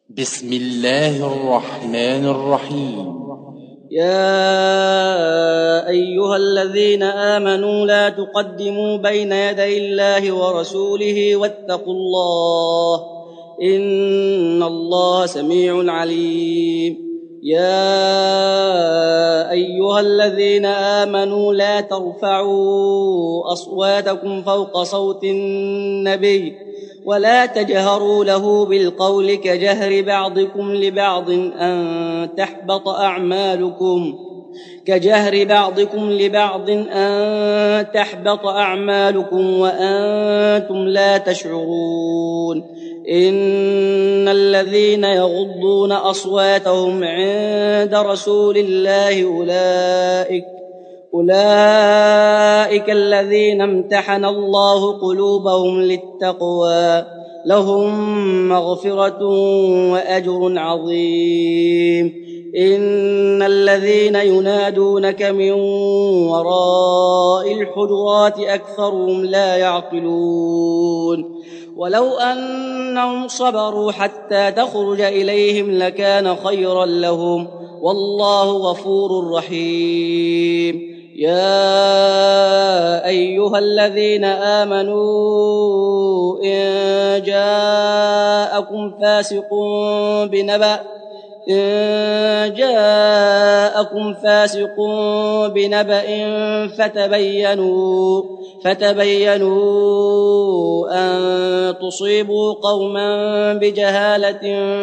بسم الله الرحمن الرحيم. يا أيها الذين آمنوا لا تقدموا بين يدي الله ورسوله واتقوا الله إن الله سميع عليم. يا أيها الذين آمنوا لا ترفعوا أصواتكم فوق صوت النبي ولا تجهروا له بالقول كجهر بعضكم لبعض أن تحبط أعمالكم وأنتم لا تشعرون. إن الذين يغضون أصواتهم عند رسول الله أولئك الذين امتحن الله قلوبهم للتقوى لهم مغفرة وأجر عظيم. إن الذين ينادونك من وراء الحجرات أكثرهم لا يعقلون. ولو أنهم صبروا حتى تخرج إليهم لكان خيرا لهم والله غفور رحيم. يا أيها الذين آمنوا إن جاءكم فاسق بنبأ فتبينوا أن تصيبوا قوما بجهالة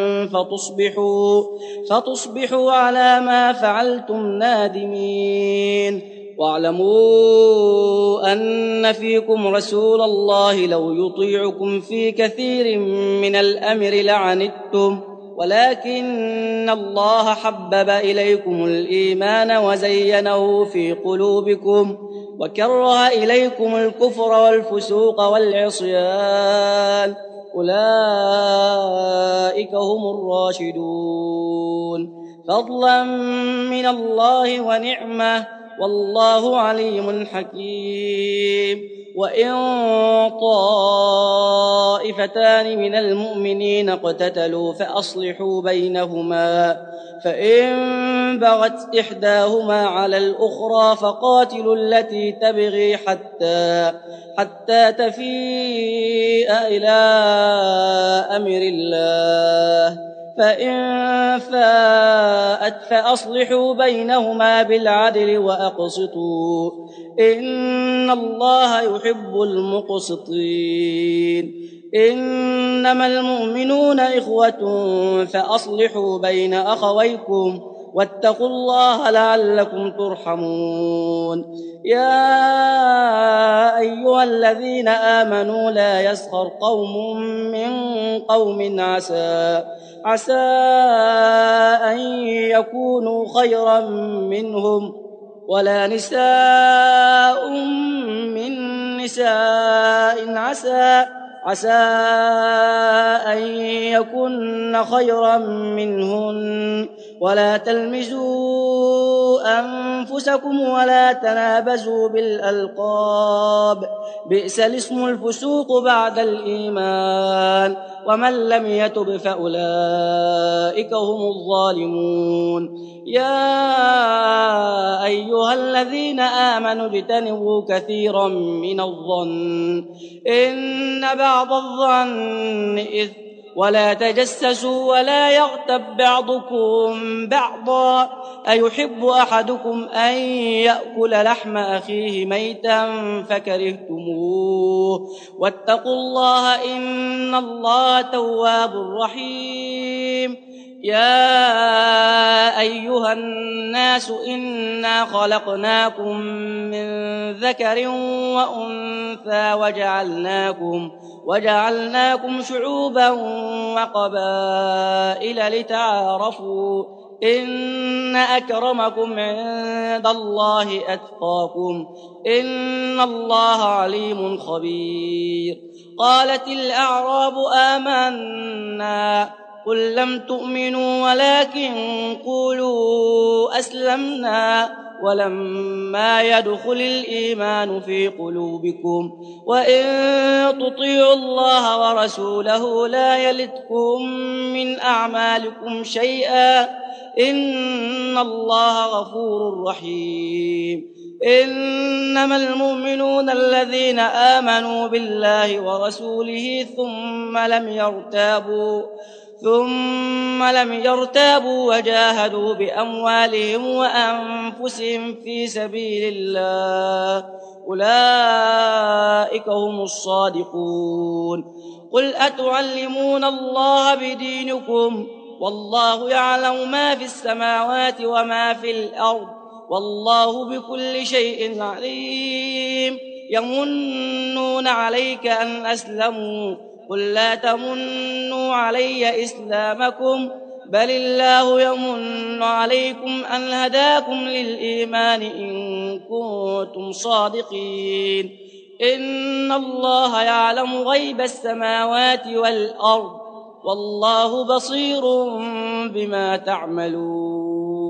فتصبحوا على ما فعلتم نادمين. واعلموا أن فيكم رسول الله لو يطيعكم في كثير من الأمر لعنتم ولكن الله حبب إليكم الإيمان وزينه في قلوبكم وكره إليكم الكفر والفسوق والعصيان أولئك هم الراشدون فضلا من الله ونعمة والله عليم حكيم. وإن طائفتان من المؤمنين اقتتلوا فأصلحوا بينهما فإن بغت إحداهما على الأخرى فقاتلوا التي تبغي حتى تفيء إلى أمر الله فإن فاءت فأصلحوا بينهما بالعدل وأقسطوا إن الله يحب المقسطين. إنما المؤمنون إخوة فأصلحوا بين أخويكم واتقوا الله لعلكم ترحمون. يا أيها الذين آمنوا لا يسخر قوم من قوم عسى أن يكونوا خيرا منهم ولا نساء من نساء عسى أن يكن خيرا منهن ولا تلمزوا أنفسكم ولا تنابزوا بالألقاب بئس الاسم الفسوق بعد الإيمان ومن لم يتب فأولئك هم الظالمون. يا أيها الذين آمنوا اجتنبوا كثيرا من الظن إن بعض الظن إثم ولا تجسسوا ولا يغتب بعضكم بعضا أيحب أحدكم أن يأكل لحم أخيه ميتا فكرهتموه واتقوا الله إن الله تواب رحيم. يا أيها الناس إنا خلقناكم من ذكر وأنثى وجعلناكم شعوبا وقبائل لتعارفوا إن أكرمكم عند الله أتقاكم إن الله عليم خبير. قالت الأعراب آمنا قل لم تؤمنوا ولكن قولوا أسلمنا ولما يدخل الإيمان في قلوبكم وإن تطيعوا الله ورسوله لا يلتكم من أعمالكم شيئا إن الله غفور رحيم إنما المؤمنون الذين آمنوا بالله ورسوله ثم لم يرتابوا وجاهدوا بأموالهم وأنفسهم في سبيل الله أولئك هم الصادقون قل أتعلمون الله بدينكم والله يعلم ما في السماوات وما في الأرض والله بكل شيء عليم يمنون عليك أن أسلموا قل لا تمنوا علي إسلامكم بل الله يمن عليكم أن هداكم للإيمان إن كنتم صادقين إن الله يعلم غيب السماوات والأرض والله بصير بما تعملون